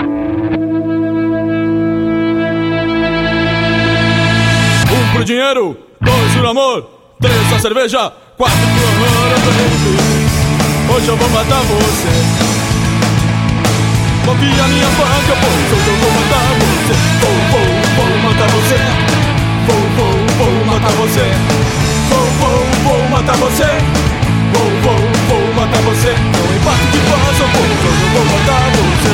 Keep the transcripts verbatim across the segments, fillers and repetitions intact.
Um pro dinheiro, dois pro amor, três pra cerveja, quatro pro amor, baby. Hoje eu vou matar você. Confia a minha faca, pois hoje eu vou matar você. Vou, vou, vou matar você. Vou, vou, vou matar você. Vou, vou, vou matar você. Vou, vou, vou matar você. Não importa o que faça, pois hoje eu vou matar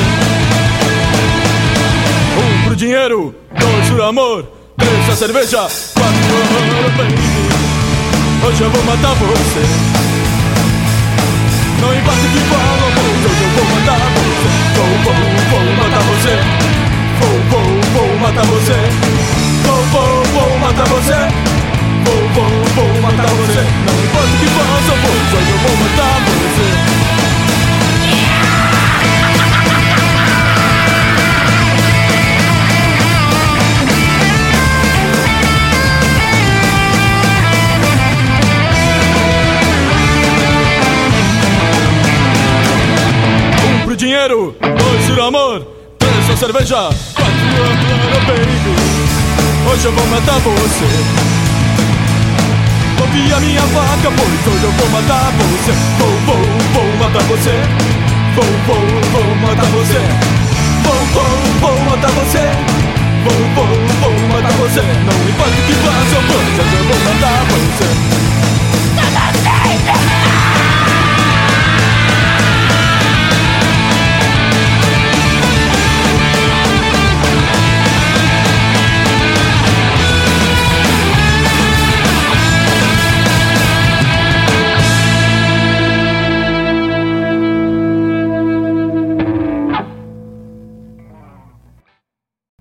você. Um pro dinheiro, dois pro amor, três pra cerveja, quatro pro amor, baby. Hoje eu vou matar você. Não importa o que falam, pois hoje eu vou matar você. Vou, vou, vou matar você. Vou, vou, vou matar você. Vou, vou, vou matar você. Vou, vou, vou matar você. Não importa o que façam, pois hoje eu vou matar você. Dinheiro, dois pro amor, três pra cerveja, quatro pro amor, baby. Hoje eu vou matar você. Confia a minha faca, pois hoje eu vou matar você. Vou, vou, vou matar você. Vou, vou, vou matar você. Vou, vou, vou matar você. Vou, vou, vou matar você. Não importa o que faça, pois hoje eu vou matar você.